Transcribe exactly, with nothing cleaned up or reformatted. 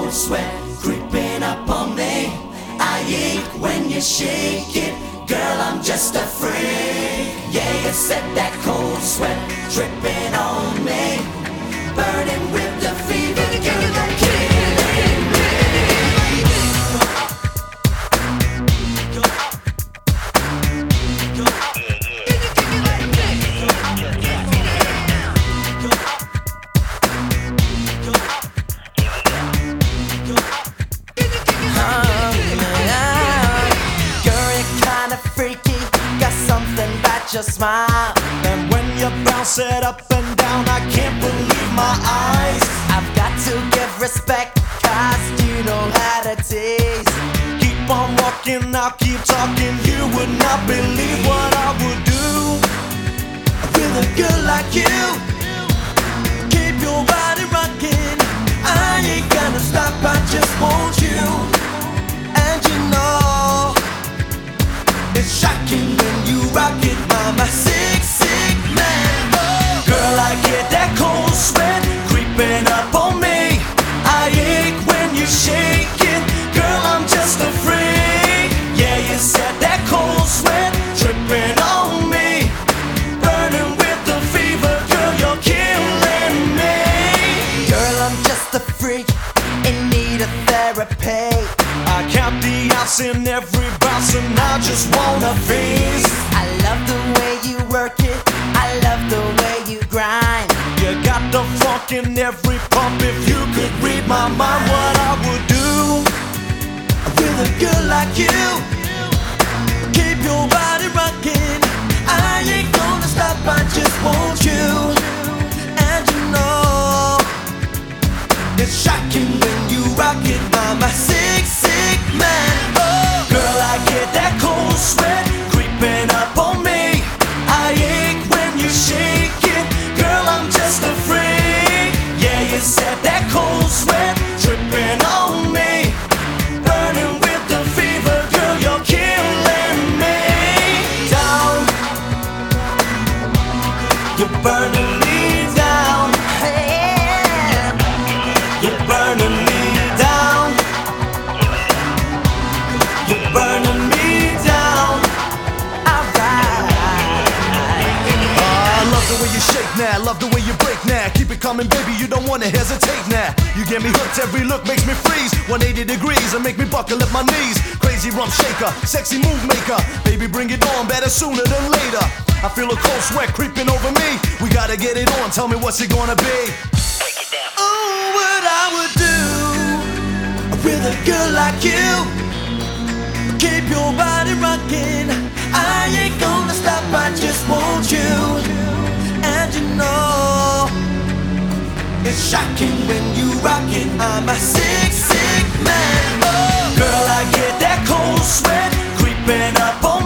cold sweat creeping up on me. I ache when you shake it, girl, I'm just a freak. Yeah, you said that cold sweat dripping on me, burning with the fever, girl, you're killing me. Your smile, and when you bounce it up and down, I can't believe my eyes. I've got to give respect, cause you know how to tease. Keep on walking, I'll keep talking. You would not believe what I would do with a girl like you. Keep your body rocking, I ain't gonna stop, I just want you. And you know it's shocking when you rock it. I'm a sick, sick man. Oh. Girl, I get that cold sweat creeping up on me. I ache when you shake it. Girl, I'm just a freak. Yeah, you said that cold sweat dripping on me, burning with the fever. Girl, you're killing me. Girl, I'm just a freak in need of therapy. I count the outs in every bounce and I just wanna freeze. I love the way you work it, I love the way you grind. You got the funk in every pump. If you could read my mind, what I would do with a girl like you. Keep your body rocking, I ain't gonna stop, I just want you. And you know it's shocking when you rock it. I'm a sick, sick man. Oh, girl, I get that cold sweat creeping up on me. I ache when you shake it. Girl, I'm just a freak. Yeah, you said that cold sweat dripping on me, burning with the fever. Girl, you're killing me. Down, you're burning me down. You're burning me down. You're burning me down. The way you shake now, love the way you break now. Keep it coming, baby, you don't wanna hesitate now. You get me hooked, every look makes me freeze. one eighty degrees and make me buckle at my knees. Crazy rump shaker, sexy move maker. Baby, bring it on, better sooner than later. I feel a cold sweat creeping over me. We gotta get it on, tell me what's it gonna be. Oh, what I would do with a girl like you. Keep your body rocking, I ain't gonna stop, I just want you. And you know it's shocking when you rock it. I'm a sick, sick man. Oh, girl, I get that cold sweat creeping up on